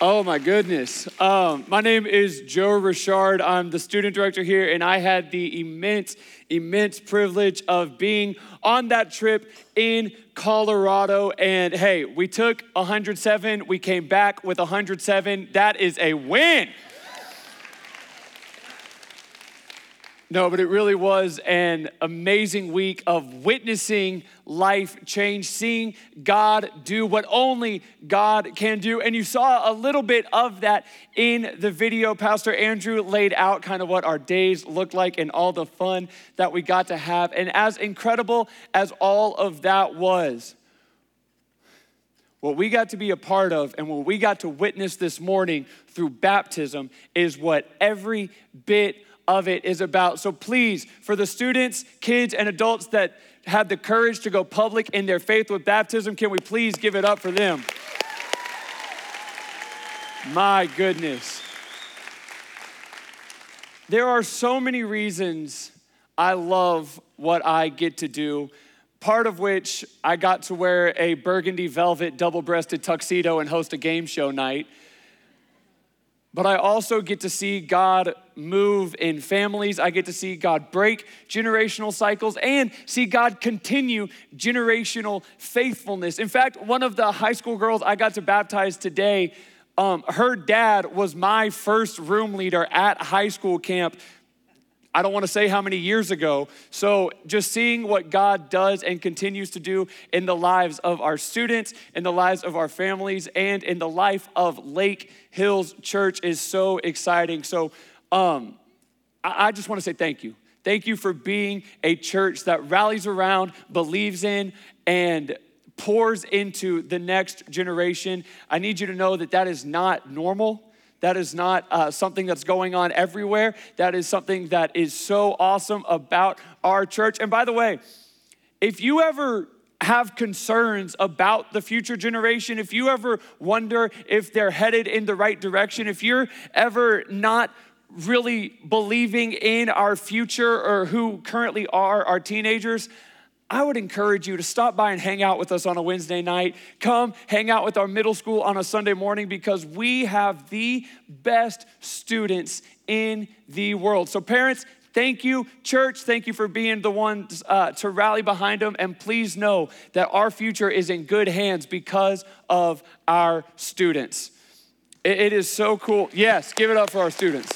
Oh my goodness. My name is Joe Richard. I'm the student director here, and I had the immense privilege of being on that trip in Colorado. And hey, we took 107, we came back with 107. That is a win. No, but it really was an amazing week of witnessing life change, seeing God do what only God can do. And you saw a little bit of that in the video. Pastor Andrew laid out kind of what our days looked like and all the fun that we got to have. And as incredible as all of that was, what we got to be a part of and what we got to witness this morning through baptism is what every bit of it is about. So please, for the students, kids, and adults that had the courage to go public in their faith with baptism, can we please give it up for them? My goodness. There are so many reasons I love what I get to do, part of which I got to wear a burgundy velvet double-breasted tuxedo and host a game show night. But I also get to see God move in families. I get to see God break generational cycles and see God continue generational faithfulness. In fact, one of the high school girls I got to baptize today, her dad was my first room leader at high school camp. I don't want to say how many years ago. So just seeing what God does and continues to do in the lives of our students, in the lives of our families, and in the life of Lake Hills Church is so exciting. So I just want to say thank you. Thank you for being a church that rallies around, believes in, and pours into the next generation. I need you to know that that is not normal. That is not something that's going on everywhere. That is something that is so awesome about our church. And by the way, if you ever have concerns about the future generation, if you ever wonder if they're headed in the right direction, if you're ever not really believing in our future or who currently are our teenagers, I would encourage you to stop by and hang out with us on a Wednesday night. Come hang out with our middle school on a Sunday morning because we have the best students in the world. So parents, thank you. Church, thank you for being the ones to rally behind them. And please know that our future is in good hands because of our students. It is so cool. Yes, give it up for our students.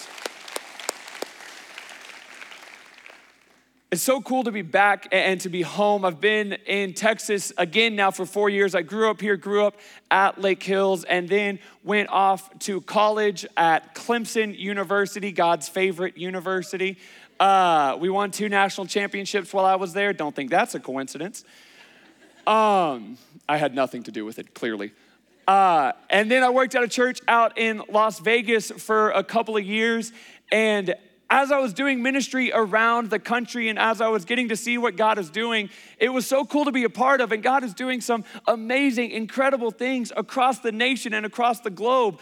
It's so cool to be back and to be home. I've been in Texas again now for 4 years. I grew up here, grew up at Lake Hills, and then went off to college at Clemson University, God's favorite university. We won 2 national championships while I was there. Don't think that's a coincidence. I had nothing to do with it, clearly. And then I worked at a church out in Las Vegas for a couple of years, and as I was doing ministry around the country and as I was getting to see what God is doing, it was so cool to be a part of. And God is doing some amazing, incredible things across the nation and across the globe.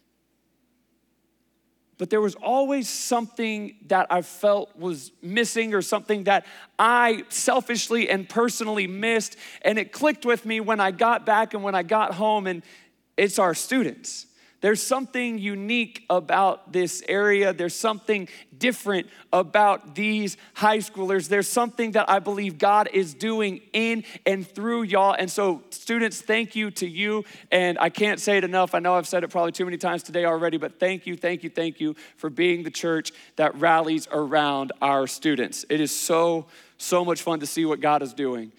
But there was always something that I felt was missing or something that I selfishly and personally missed. And it clicked with me when I got back and when I got home, and it's our students. There's something unique about this area. There's something different about these high schoolers. There's something that I believe God is doing in and through y'all. And so students, thank you to you. And I can't say it enough. I know I've said it probably too many times today already, but thank you for being the church that rallies around our students. It is so much fun to see what God is doing.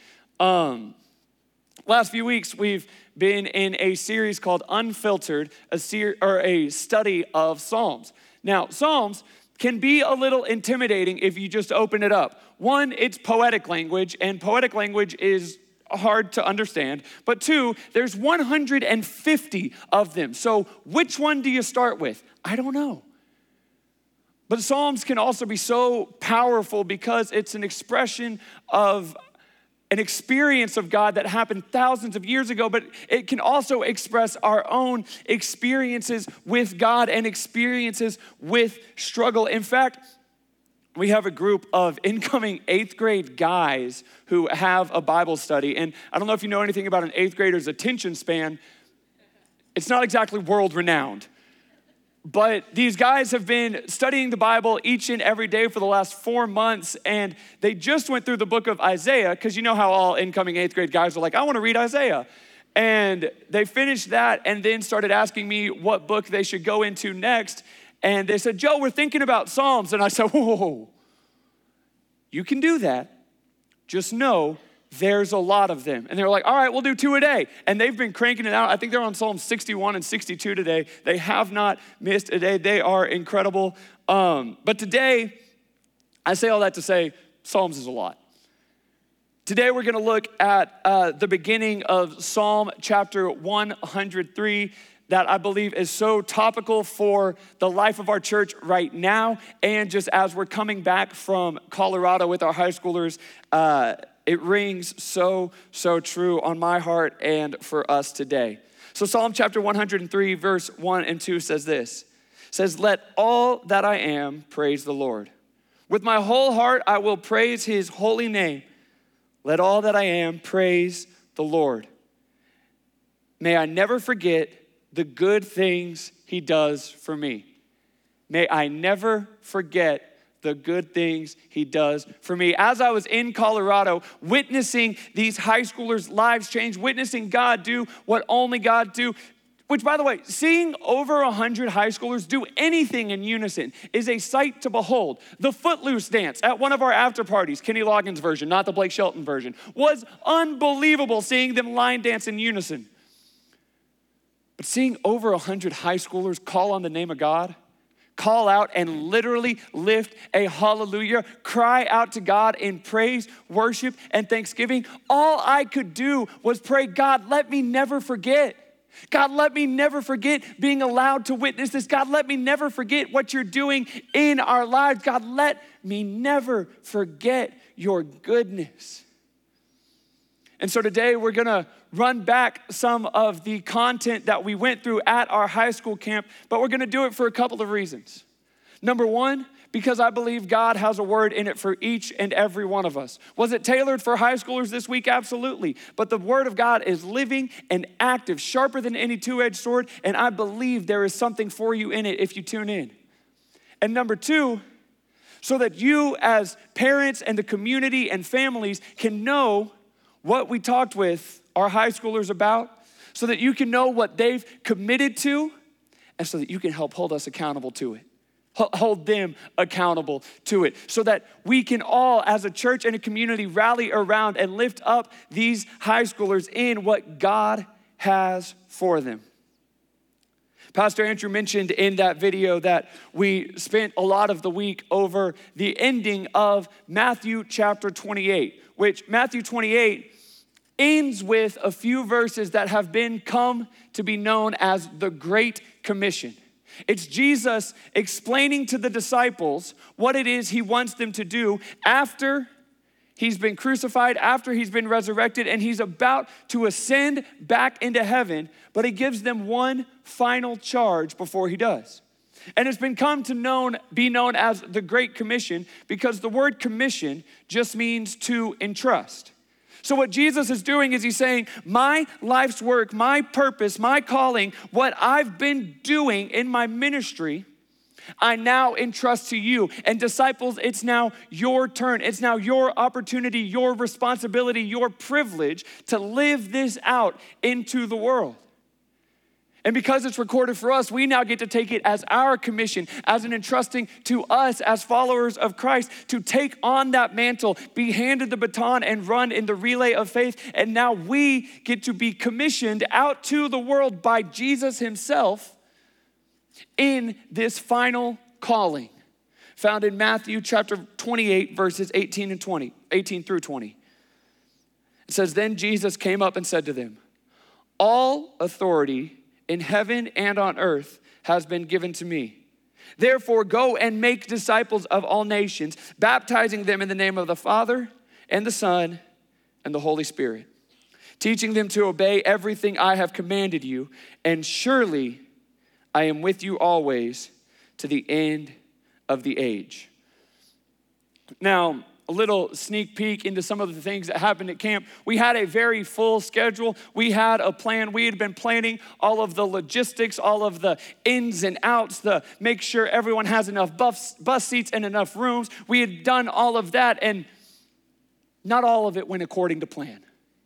Last few weeks, we've been in a series called Unfiltered, a study of Psalms. Now, Psalms can be a little intimidating if you just open it up. One, it's poetic language, and poetic language is hard to understand. But 2, there's 150 of them. So which one do you start with? I don't know. But Psalms can also be so powerful because it's an expression of an experience of God that happened thousands of years ago, but it can also express our own experiences with God and experiences with struggle. In fact, we have a group of incoming 8th grade guys who have a Bible study. And I don't know if you know anything about an 8th grader's attention span. It's not exactly world renowned. But these guys have been studying the Bible each and every day for the last 4 months, and they just went through the book of Isaiah, because you know how all incoming 8th grade guys are like, I want to read Isaiah. And they finished that and then started asking me what book they should go into next. And they said, Joe, we're thinking about Psalms. And I said, whoa, you can do that. Just know there's a lot of them. And they were like, all right, we'll do 2 a day. And they've been cranking it out. I think they're on Psalm 61 and 62 today. They have not missed a day. They are incredible. But today, I say all that to say, Psalms is a lot. Today, we're gonna look at the beginning of Psalm chapter 103 that I believe is so topical for the life of our church right now. And just as we're coming back from Colorado with our high schoolers, it rings so true on my heart and for us today. So Psalm chapter 103, verse 1 and 2 says this. It says, let all that I am praise the Lord. With my whole heart I will praise his holy name. Let all that I am praise the Lord. May I never forget the good things he does for me. May I never forget the good things he does for me. As I was in Colorado, witnessing these high schoolers' lives change, witnessing God do what only God do, which, by the way, seeing over 100 high schoolers do anything in unison is a sight to behold. The Footloose dance at one of our after parties, Kenny Loggins' version, not the Blake Shelton version, was unbelievable seeing them line dance in unison. But seeing over 100 high schoolers call on the name of God, call out and literally lift a hallelujah, cry out to God in praise, worship, and thanksgiving, all I could do was pray, God, let me never forget. God, let me never forget being allowed to witness this. God, let me never forget what you're doing in our lives. God, let me never forget your goodness. And so today we're gonna run back some of the content that we went through at our high school camp, but we're gonna do it for a couple of reasons. Number one, because I believe God has a word in it for each and every one of us. Was it tailored for high schoolers this week? Absolutely. But the word of God is living and active, sharper than any two-edged sword, and I believe there is something for you in it if you tune in. And number two, so that you as parents and the community and families can know what we talked with our high schoolers about, so that you can know what they've committed to, and so that you can help hold us accountable to it. Hold them accountable to it, so that we can all, as a church and a community, rally around and lift up these high schoolers in what God has for them. Pastor Andrew mentioned in that video that we spent a lot of the week over the ending of Matthew chapter 28, which Matthew 28 ends with a few verses that have come to be known as the Great Commission. It's Jesus explaining to the disciples what it is he wants them to do after he's been crucified, after he's been resurrected, and he's about to ascend back into heaven, but he gives them one final charge before he does. And it's come to be known as the Great Commission because the word commission just means to entrust. So what Jesus is doing is he's saying, my life's work, my purpose, my calling, what I've been doing in my ministry, I now entrust to you. And disciples, it's now your turn. It's now your opportunity, your responsibility, your privilege to live this out into the world. And because it's recorded for us, we now get to take it as our commission, as an entrusting to us as followers of Christ to take on that mantle, be handed the baton and run in the relay of faith. And now we get to be commissioned out to the world by Jesus himself in this final calling found in Matthew chapter 28, verses 18 through 20. It says, then Jesus came up and said to them, all authority in heaven and on earth has been given to me. Therefore, go and make disciples of all nations, baptizing them in the name of the Father and the Son and the Holy Spirit, teaching them to obey everything I have commanded you. And surely I am with you always to the end of the age. Now, a little sneak peek into some of the things that happened at camp. We had a very full schedule. We had a plan. We had been planning all of the logistics, all of the ins and outs, the make sure everyone has enough bus seats and enough rooms. We had done all of that, and not all of it went according to plan.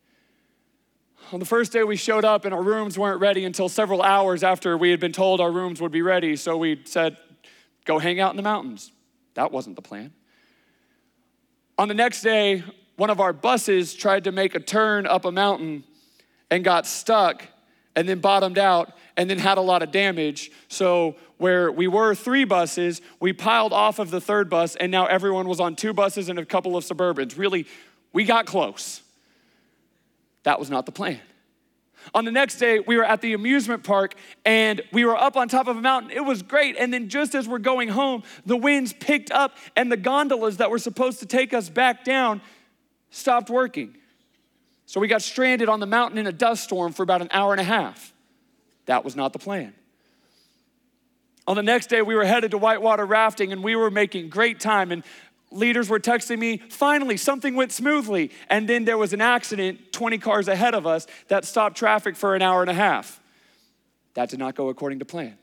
On the first day we showed up and our rooms weren't ready until several hours after we had been told our rooms would be ready. So we said, go hang out in the mountains. That wasn't the plan. On the next day, one of our buses tried to make a turn up a mountain and got stuck and then bottomed out and then had a lot of damage. So where we were 3 buses, we piled off of the 3rd bus, and now everyone was on 2 buses and a couple of Suburbans. Really, we got close. That was not the plan. On the next day, we were at the amusement park and we were up on top of a mountain. It was great. And then just as we're going home, the winds picked up and the gondolas that were supposed to take us back down stopped working. So we got stranded on the mountain in a dust storm for about an hour and a half. That was not the plan. On the next day, we were headed to whitewater rafting and we were making great time, and leaders were texting me, finally, something went smoothly. And then there was an accident 20 cars ahead of us that stopped traffic for an hour and a half. That did not go according to plan.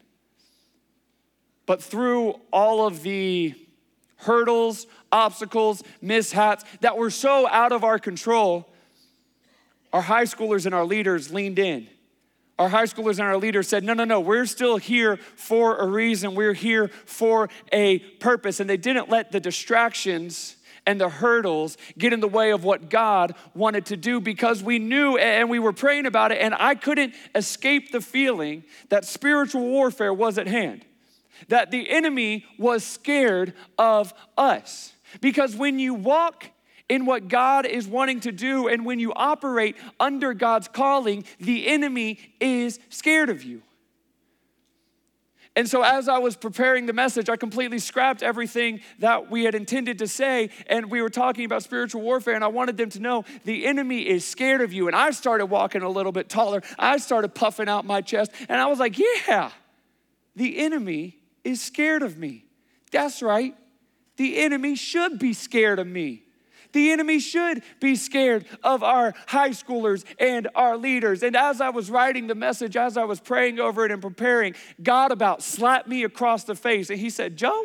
But through all of the hurdles, obstacles, mishaps that were so out of our control, our high schoolers and our leaders leaned in. Our high schoolers and our leaders said, no, we're still here for a reason. We're here for a purpose. And they didn't let the distractions and the hurdles get in the way of what God wanted to do, because we knew and we were praying about it, and I couldn't escape the feeling that spiritual warfare was at hand, that the enemy was scared of us. Because when you walk in what God is wanting to do, and when you operate under God's calling, the enemy is scared of you. And so as I was preparing the message, I completely scrapped everything that we had intended to say, and we were talking about spiritual warfare, and I wanted them to know the enemy is scared of you. And I started walking a little bit taller. I started puffing out my chest, and I was like, yeah, the enemy is scared of me. That's right. The enemy should be scared of me. The enemy should be scared of our high schoolers and our leaders. And as I was writing the message, as I was praying over it and preparing, God about slapped me across the face. And he said, Joe,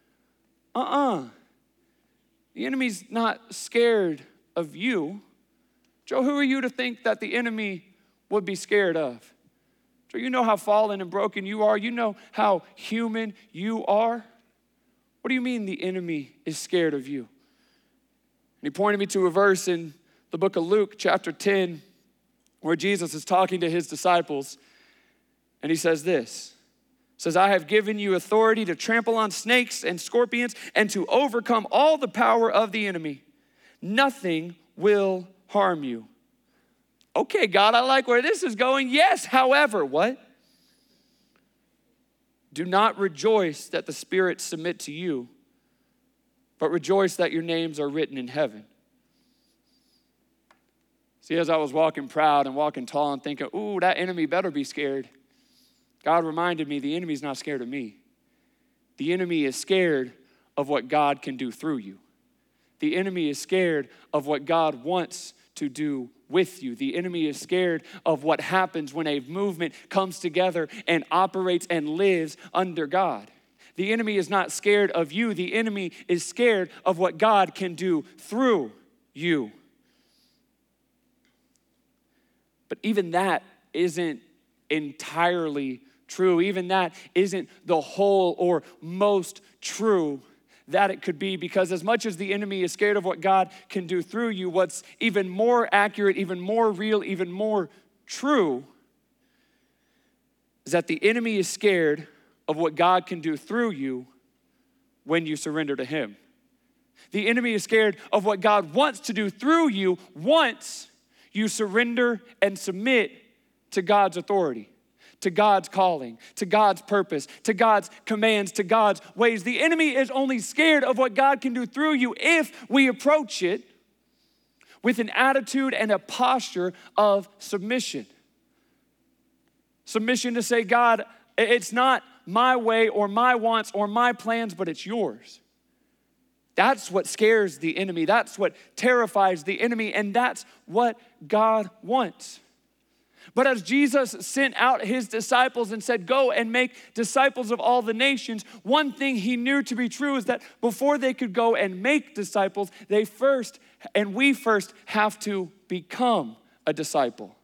the enemy's not scared of you. Joe, who are you to think that the enemy would be scared of? Joe, you know how fallen and broken you are. You know how human you are. What do you mean the enemy is scared of you? And he pointed me to a verse in the book of Luke, chapter 10, where Jesus is talking to his disciples. And he says this. He says, I have given you authority to trample on snakes and scorpions and to overcome all the power of the enemy. Nothing will harm you. Okay, God, I like where this is going. Yes, however, what? Do not rejoice that the spirits submit to you, but rejoice that your names are written in heaven. See, as I was walking proud and walking tall and thinking, ooh, that enemy better be scared, God reminded me the enemy's not scared of me. The enemy is scared of what God can do through you. The enemy is scared of what God wants to do with you. The enemy is scared of what happens when a movement comes together and operates and lives under God. The enemy is not scared of you. The enemy is scared of what God can do through you. But even that isn't entirely true. Even that isn't the whole or most true that it could be, because as much as the enemy is scared of what God can do through you, what's even more accurate, even more real, even more true is that the enemy is scared of what God can do through you when you surrender to him. The enemy is scared of what God wants to do through you once you surrender and submit to God's authority, to God's calling, to God's purpose, to God's commands, to God's ways. The enemy is only scared of what God can do through you if we approach it with an attitude and a posture of submission. Submission to say, God, it's not my way or my wants or my plans, but it's yours. That's what scares the enemy. That's what terrifies the enemy. And that's what God wants. But as Jesus sent out his disciples and said, go and make disciples of all the nations, one thing he knew to be true is that before they could go and make disciples, we first have to become a disciple.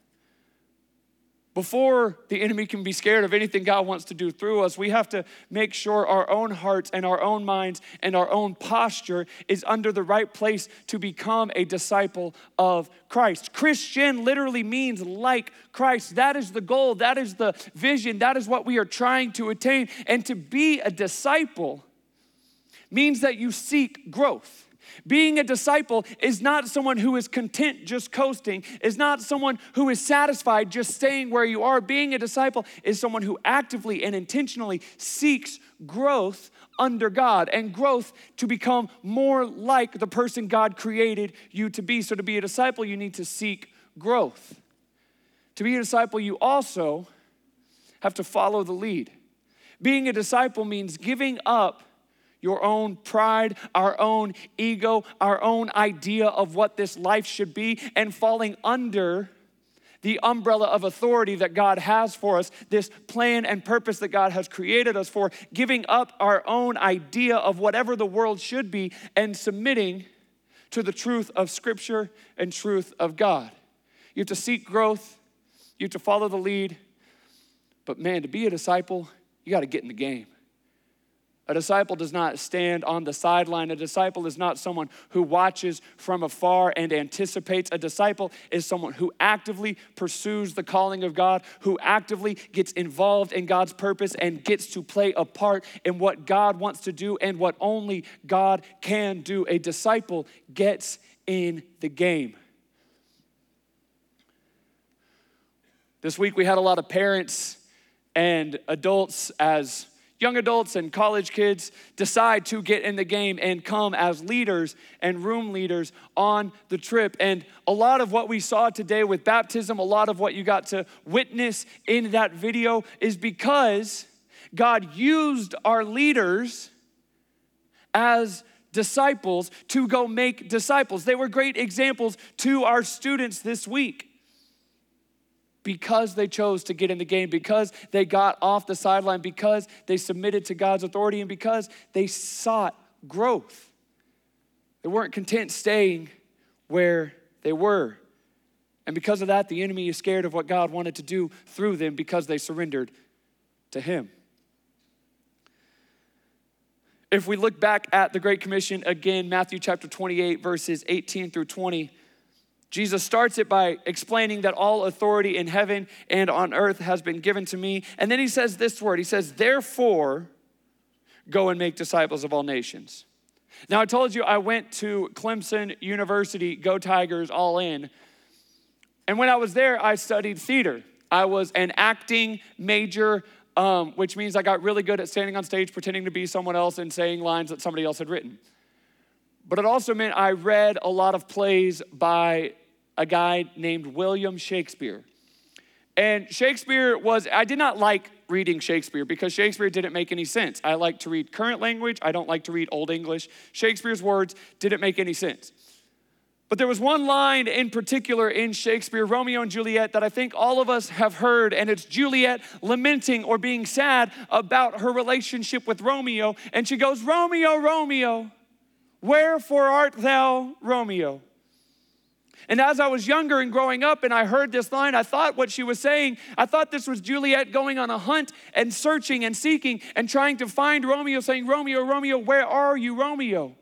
Before the enemy can be scared of anything God wants to do through us, we have to make sure our own hearts and our own minds and our own posture is under the right place to become a disciple of Christ. Christian literally means like Christ. That is the goal. That is the vision. That is what we are trying to attain. And to be a disciple means that you seek growth. Being a disciple is not someone who is content just coasting, is not someone who is satisfied just staying where you are. Being a disciple is someone who actively and intentionally seeks growth under God and growth to become more like the person God created you to be. So to be a disciple, you need to seek growth. To be a disciple, you also have to follow the lead. Being a disciple means giving up your own pride, our own ego, our own idea of what this life should be, and falling under the umbrella of authority that God has for us, this plan and purpose that God has created us for, giving up our own idea of whatever the world should be and submitting to the truth of Scripture and truth of God. You have to seek growth, you have to follow the lead, but man, to be a disciple, you gotta get in the game. A disciple does not stand on the sideline. A disciple is not someone who watches from afar and anticipates. A disciple is someone who actively pursues the calling of God, who actively gets involved in God's purpose and gets to play a part in what God wants to do and what only God can do. A disciple gets in the game. This week we had a lot of parents and adults, as young adults and college kids, decide to get in the game and come as leaders and room leaders on the trip. And a lot of what we saw today with baptism, a lot of what you got to witness in that video is because God used our leaders as disciples to go make disciples. They were great examples to our students this week. Because they chose to get in the game, because they got off the sideline, because they submitted to God's authority, and because they sought growth. They weren't content staying where they were. And because of that, the enemy is scared of what God wanted to do through them because they surrendered to him. If we look back at the Great Commission again, Matthew chapter 28, verses 18 through 20, Jesus starts it by explaining that all authority in heaven and on earth has been given to me. And then he says this word, he says, therefore, go and make disciples of all nations. Now I told you I went to Clemson University, go Tigers, all in. And when I was there, I studied theater. I was an acting major, which means I got really good at standing on stage, pretending to be someone else and saying lines that somebody else had written. But it also meant I read a lot of plays by a guy named William Shakespeare. And Shakespeare I did not like reading Shakespeare because Shakespeare didn't make any sense. I like to read current language. I don't like to read Old English. Shakespeare's words didn't make any sense. But there was one line in particular in Shakespeare, Romeo and Juliet, that I think all of us have heard, and it's Juliet lamenting or being sad about her relationship with Romeo. And she goes, Romeo, Romeo, wherefore art thou Romeo? And as I was younger and growing up and I heard this line, I thought what she was saying, I thought this was Juliet going on a hunt and searching and seeking and trying to find Romeo, saying, Romeo, Romeo, where are you, Romeo?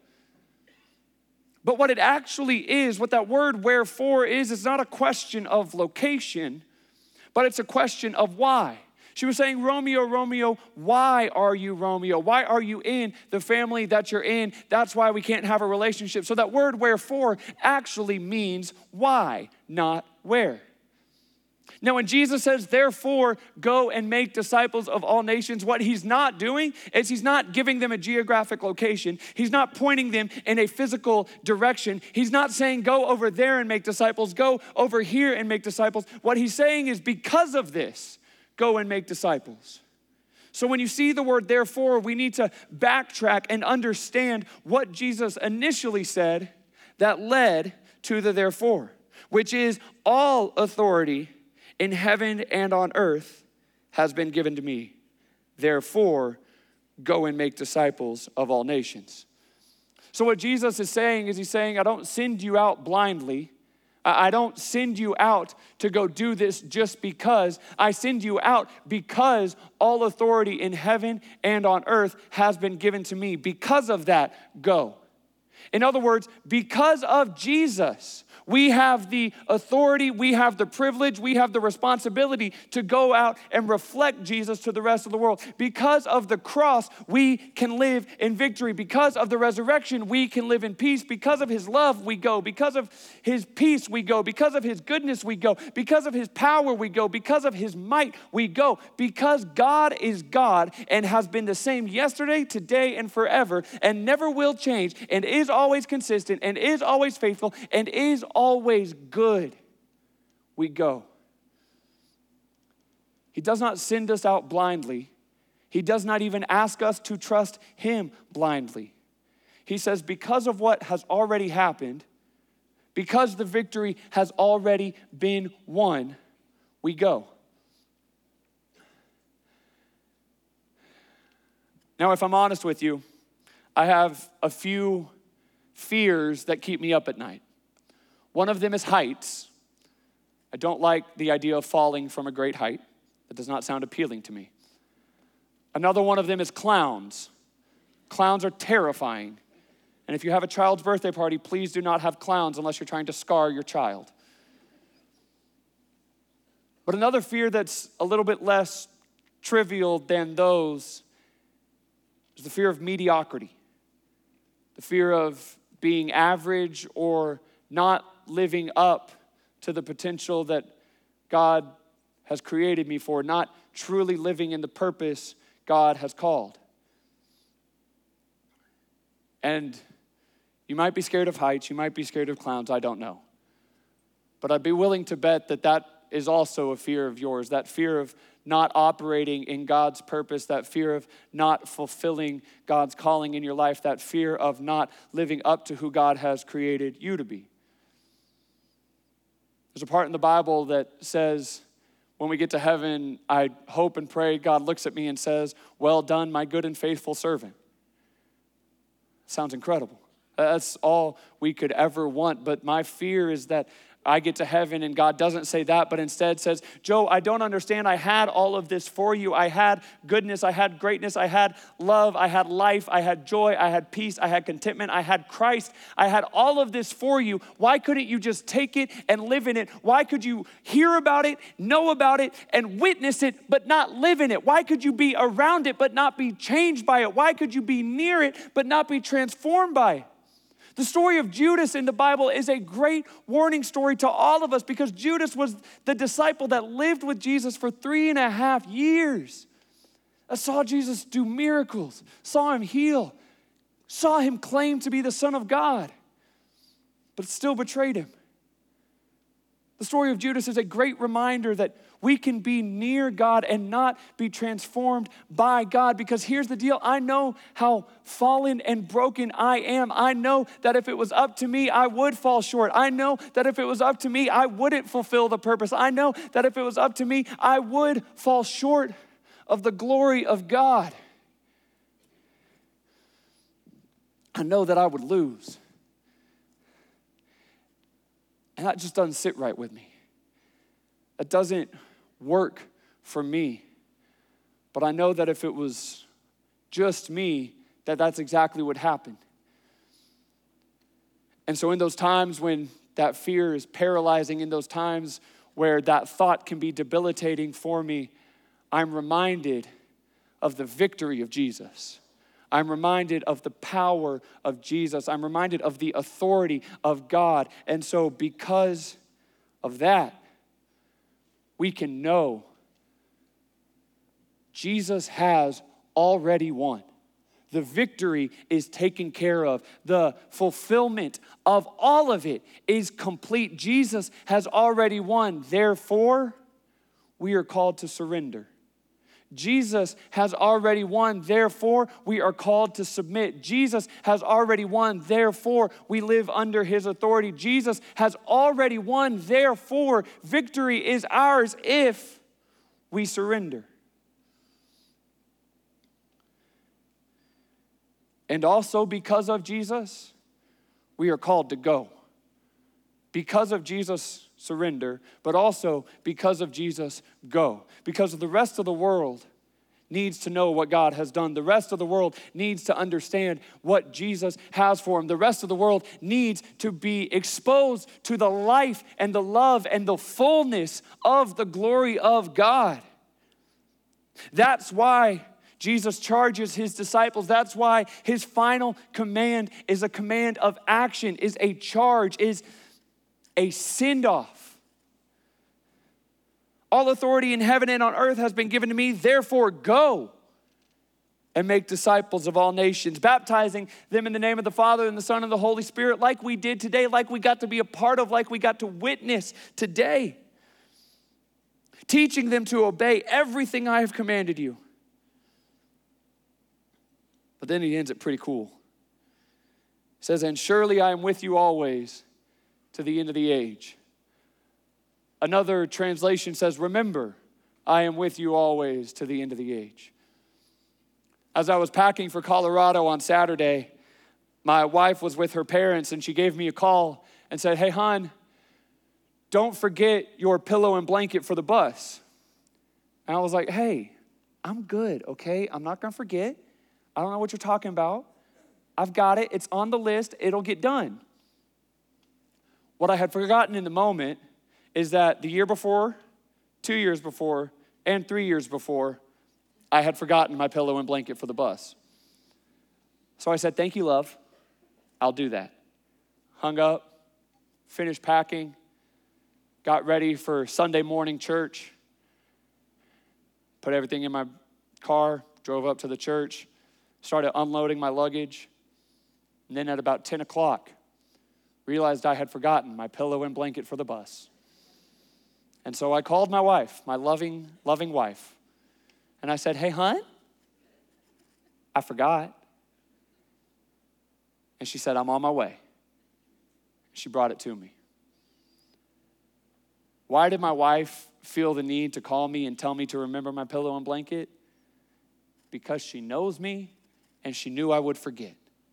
But what it actually is, what that word wherefore is not a question of location, but it's a question of why. She was saying, Romeo, Romeo, why are you Romeo? Why are you in the family that you're in? That's why we can't have a relationship. So that word wherefore actually means why, not where. Now, when Jesus says, therefore, go and make disciples of all nations, what he's not doing is he's not giving them a geographic location. He's not pointing them in a physical direction. He's not saying, go over there and make disciples, go over here and make disciples. What he's saying is, because of this, go and make disciples. So when you see the word therefore, we need to backtrack and understand what Jesus initially said that led to the therefore, which is all authority in heaven and on earth has been given to me. Therefore, go and make disciples of all nations. So what Jesus is saying is he's saying, I don't send you out blindly. I don't send you out to go do this just because. I send you out because all authority in heaven and on earth has been given to me. Because of that, go. In other words, because of Jesus, we have the authority, we have the privilege, we have the responsibility to go out and reflect Jesus to the rest of the world. Because of the cross, we can live in victory. Because of the resurrection, we can live in peace. Because of his love, we go. Because of his peace, we go. Because of his goodness, we go. Because of his power, we go. Because of his might, we go. Because God is God and has been the same yesterday, today, and forever, and never will change, and is always consistent, and is always faithful, and is always good, we go. He does not send us out blindly. He does not even ask us to trust him blindly. He says, because of what has already happened, because the victory has already been won, we go. Now, if I'm honest with you, I have a few fears that keep me up at night. One of them is heights. I don't like the idea of falling from a great height. That does not sound appealing to me. Another one of them is clowns. Clowns are terrifying. And if you have a child's birthday party, please do not have clowns unless you're trying to scar your child. But another fear that's a little bit less trivial than those is the fear of mediocrity. The fear of being average or not living up to the potential that God has created me for, not truly living in the purpose God has called. And you might be scared of heights, you might be scared of clowns, I don't know. But I'd be willing to bet that that is also a fear of yours, that fear of not operating in God's purpose, that fear of not fulfilling God's calling in your life, that fear of not living up to who God has created you to be. There's a part in the Bible that says, when we get to heaven, I hope and pray God looks at me and says, well done, my good and faithful servant. Sounds incredible. That's all we could ever want. But my fear is that I get to heaven and God doesn't say that, but instead says, Joe, I don't understand. I had all of this for you. I had goodness. I had greatness. I had love. I had life. I had joy. I had peace. I had contentment. I had Christ. I had all of this for you. Why couldn't you just take it and live in it? Why could you hear about it, know about it, and witness it, but not live in it? Why could you be around it, but not be changed by it? Why could you be near it, but not be transformed by it? The story of Judas in the Bible is a great warning story to all of us because Judas was the disciple that lived with Jesus for 3.5 years. I saw Jesus do miracles, saw him heal, saw him claim to be the Son of God, but still betrayed him. The story of Judas is a great reminder that we can be near God and not be transformed by God, because here's the deal. I know how fallen and broken I am. I know that if it was up to me, I would fall short. I know that if it was up to me, I wouldn't fulfill the purpose. I know that if it was up to me, I would fall short of the glory of God. I know that I would lose. And that just doesn't sit right with me. That doesn't work for me. But I know that if it was just me, that's exactly what happened. And so in those times when that fear is paralyzing, in those times where that thought can be debilitating for me, I'm reminded of the victory of Jesus. I'm reminded of the power of Jesus. I'm reminded of the authority of God. And so because of that, we can know Jesus has already won. The victory is taken care of. The fulfillment of all of it is complete. Jesus has already won. Therefore, we are called to surrender. Jesus has already won, therefore we are called to submit. Jesus has already won, therefore we live under his authority. Jesus has already won, therefore victory is ours if we surrender. And also because of Jesus, we are called to go. Because of Jesus' surrender, but also because of Jesus' go. Because the rest of the world needs to know what God has done. The rest of the world needs to understand what Jesus has for them. The rest of the world needs to be exposed to the life and the love and the fullness of the glory of God. That's why Jesus charges his disciples. That's why his final command is a command of action, is a charge, is a send-off. All authority in heaven and on earth has been given to me, therefore go and make disciples of all nations, baptizing them in the name of the Father and the Son and the Holy Spirit, like we did today, like we got to be a part of, like we got to witness today. Teaching them to obey everything I have commanded you. But then he ends it pretty cool. He says, and surely I am with you always to the end of the age. Another translation says, remember, I am with you always to the end of the age. As I was packing for Colorado on Saturday, my wife was with her parents and she gave me a call and said, hey, hon, don't forget your pillow and blanket for the bus. And I was like, hey, I'm good, okay? I'm not gonna forget. I don't know what you're talking about. I've got it. It's on the list. It'll get done. What I had forgotten in the moment is that the year before, 2 years before, and 3 years before, I had forgotten my pillow and blanket for the bus. So I said, thank you, love. I'll do that. Hung up, finished packing, got ready for Sunday morning church, put everything in my car, drove up to the church, started unloading my luggage, and then at about 10 o'clock, realized I had forgotten my pillow and blanket for the bus. And so I called my wife, my loving, loving wife, and I said, hey, hon, I forgot. And she said, I'm on my way. She brought it to me. Why did my wife feel the need to call me and tell me to remember my pillow and blanket? Because she knows me and she knew I would forget.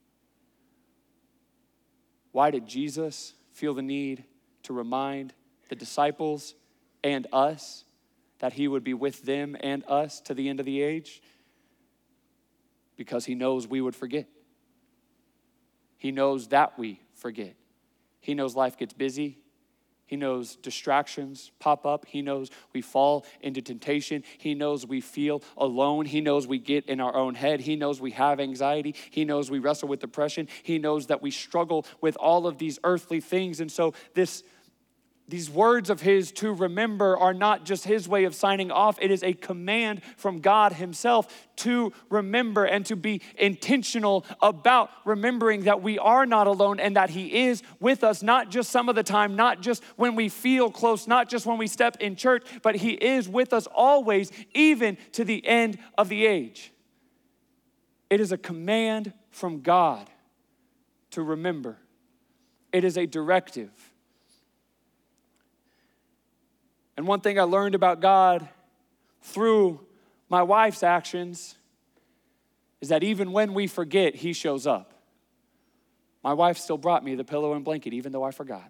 Why did Jesus feel the need to remind the disciples and us that he would be with them and us to the end of the age? Because he knows we would forget. He knows that we forget. He knows life gets busy. He knows distractions pop up. He knows we fall into temptation. He knows we feel alone. He knows we get in our own head. He knows we have anxiety. He knows we wrestle with depression. He knows that we struggle with all of these earthly things. And so these words of his to remember are not just his way of signing off. It is a command from God himself to remember and to be intentional about remembering that we are not alone and that he is with us, not just some of the time, not just when we feel close, not just when we step in church, but he is with us always, even to the end of the age. It is a command from God to remember. It is a directive. And one thing I learned about God through my wife's actions is that even when we forget, he shows up. My wife still brought me the pillow and blanket, even though I forgot.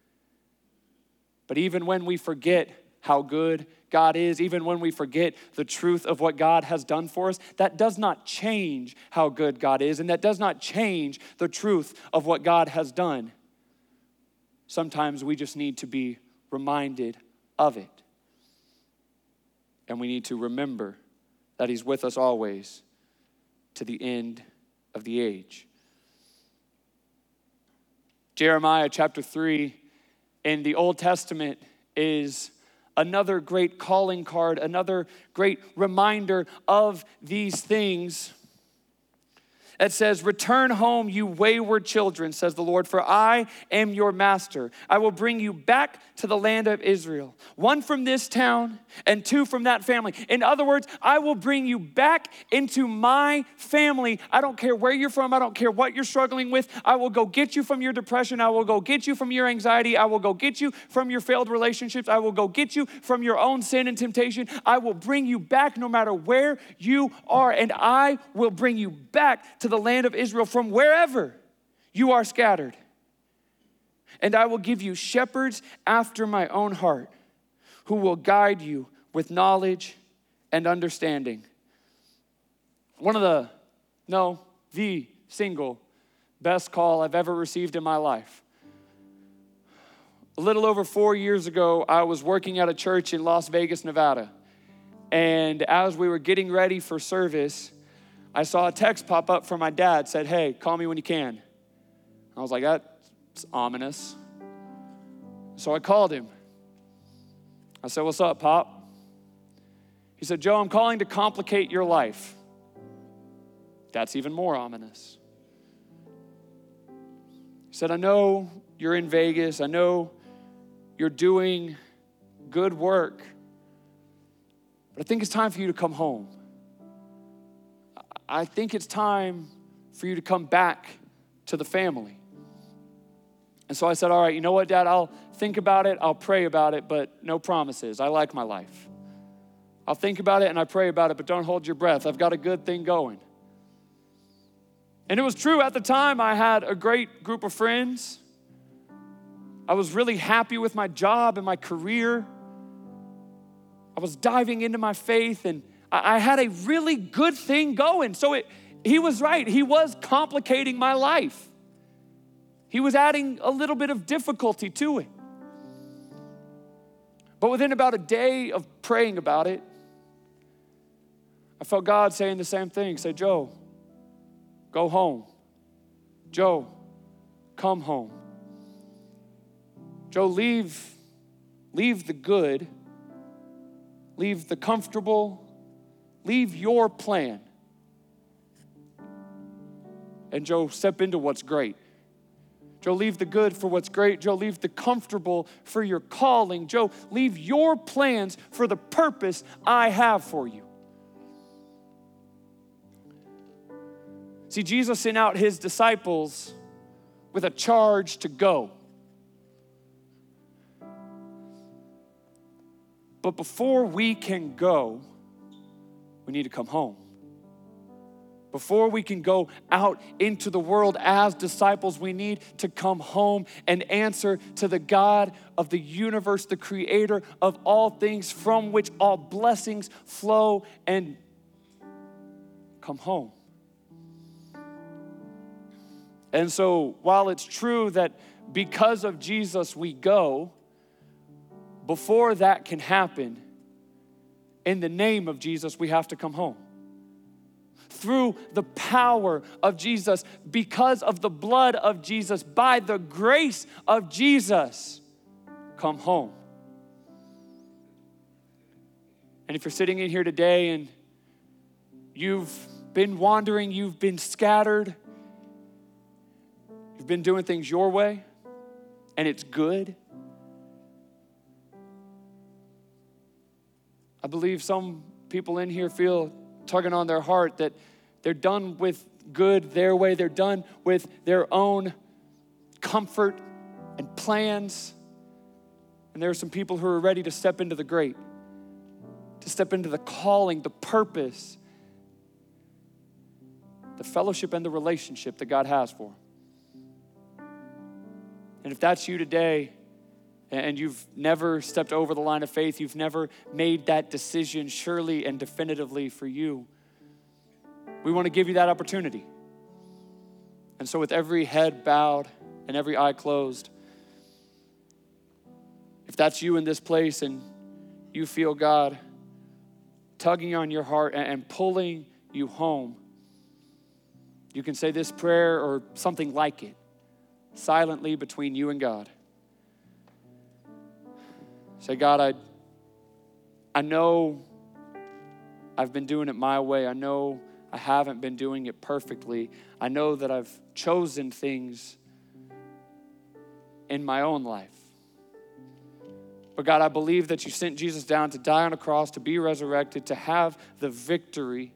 But even when we forget how good God is, even when we forget the truth of what God has done for us, that does not change how good God is, and that does not change the truth of what God has done. Sometimes we just need to be reminded of it. And we need to remember that he's with us always to the end of the age. Jeremiah chapter 3 in the Old Testament is another great calling card, another great reminder of these things. It says, return home, you wayward children, says the Lord, for I am your master. I will bring you back to the land of Israel. 1 from this town and 2 from that family. In other words, I will bring you back into my family. I don't care where you're from. I don't care what you're struggling with. I will go get you from your depression. I will go get you from your anxiety. I will go get you from your failed relationships. I will go get you from your own sin and temptation. I will bring you back no matter where you are. And I will bring you back to the land of Israel from wherever you are scattered. And I will give you shepherds after my own heart, who will guide you with knowledge and understanding. The single best call I've ever received in my life. A little over 4 years ago, I was working at a church in Las Vegas, Nevada. And as we were getting ready for service, I saw a text pop up from my dad, said, hey, call me when you can. I was like, that's ominous. So I called him. I said, what's up, Pop? He said, Joe, I'm calling to complicate your life. That's even more ominous. He said, I know you're in Vegas. I know you're doing good work. But I think it's time for you to come home. I think it's time for you to come back to the family. And so I said, all right, you know what, Dad? I'll think about it. I'll pray about it, but no promises. I like my life. I'll think about it and I pray about it, but don't hold your breath. I've got a good thing going. And it was true. At the time, I had a great group of friends. I was really happy with my job and my career. I was diving into my faith, and I had a really good thing going. So he was right. He was complicating my life. He was adding a little bit of difficulty to it. But within about a day of praying about it, I felt God saying the same thing. Say, Joe, go home. Joe, come home. Joe, leave the good, leave the comfortable, leave your plan. And Joe, step into what's great. Joe, leave the good for what's great. Joe, leave the comfortable for your calling. Joe, leave your plans for the purpose I have for you. See, Jesus sent out his disciples with a charge to go. But before we can go, we need to come home. Before we can go out into the world as disciples, we need to come home and answer to the God of the universe, the creator of all things, from which all blessings flow, and come home. And so while it's true that because of Jesus we go, before that can happen, in the name of Jesus, we have to come home. Through the power of Jesus, because of the blood of Jesus, by the grace of Jesus, come home. And if you're sitting in here today and you've been wandering, you've been scattered, you've been doing things your way, and it's good, I believe some people in here feel tugging on their heart that they're done with good their way. They're done with their own comfort and plans. And there are some people who are ready to step into the great, to step into the calling, the purpose, the fellowship and the relationship that God has for them. And if that's you today, and you've never stepped over the line of faith, you've never made that decision surely and definitively for you, we want to give you that opportunity. And so with every head bowed and every eye closed, if that's you in this place and you feel God tugging on your heart and pulling you home, you can say this prayer or something like it silently between you and God. Say, God, I know I've been doing it my way. I know I haven't been doing it perfectly. I know that I've chosen things in my own life. But God, I believe that you sent Jesus down to die on a cross, to be resurrected, to have the victory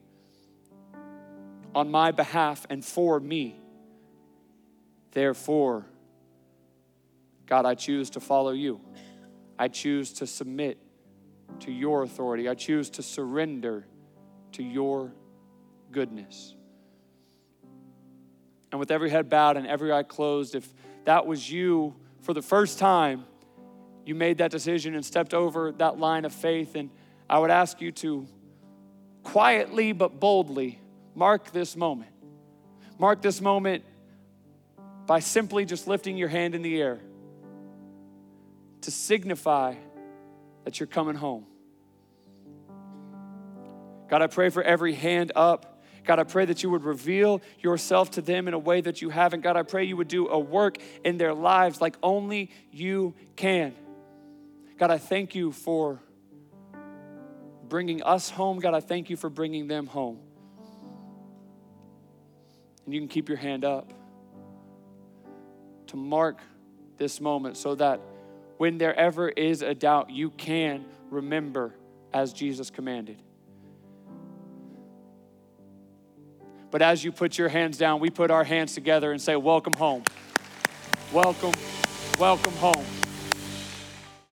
on my behalf and for me. Therefore, God, I choose to follow you. I choose to submit to your authority. I choose to surrender to your goodness. And with every head bowed and every eye closed, if that was you for the first time, you made that decision and stepped over that line of faith, and I would ask you to quietly but boldly mark this moment. Mark this moment by simply just lifting your hand in the air to signify that you're coming home. God, I pray for every hand up. God, I pray that you would reveal yourself to them in a way that you haven't. God, I pray you would do a work in their lives like only you can. God, I thank you for bringing us home. God, I thank you for bringing them home. And you can keep your hand up to mark this moment so that when there ever is a doubt, you can remember as Jesus commanded. But as you put your hands down, we put our hands together and say, welcome home. Welcome, welcome home.